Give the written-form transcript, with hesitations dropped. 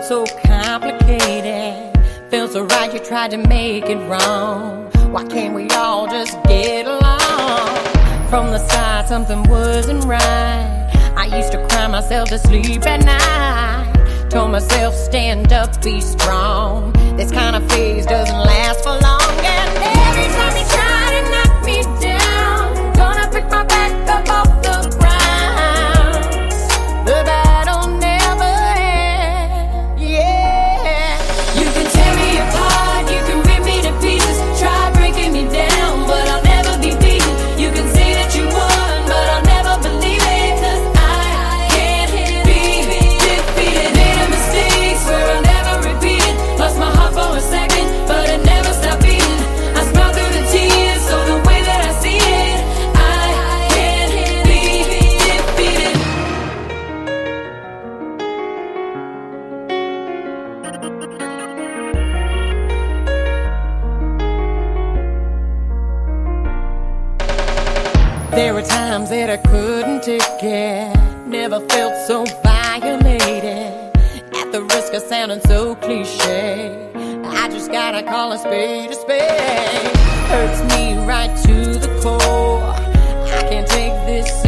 so complicated. Feels so right, you tried to make it wrong. Why can't we all just get along? From the start, something wasn't right. I used to cry myself to sleep at night. Told myself, stand up, be strong. This kind of phase doesn't last for long. And every time you try to knock me down, gonna pick my back up off the ground. The battle never ends, yeah. You can tear me apart, you can rip me to pieces. Try breaking me down, but I'll never be beaten. You can say that you won, but I'll never believe it. 'Cause I can't be defeated. Made a mistake, swear I'll never repeat it. Lost my heart for a second, but it never stopped beating. I smile through the tears, so the way that I see it, I can't be defeated. There were times that I couldn't take it. Never felt so violated. At the risk of sounding so cliche, I just gotta call a spade a spade. Hurts me right to the core. I can't take this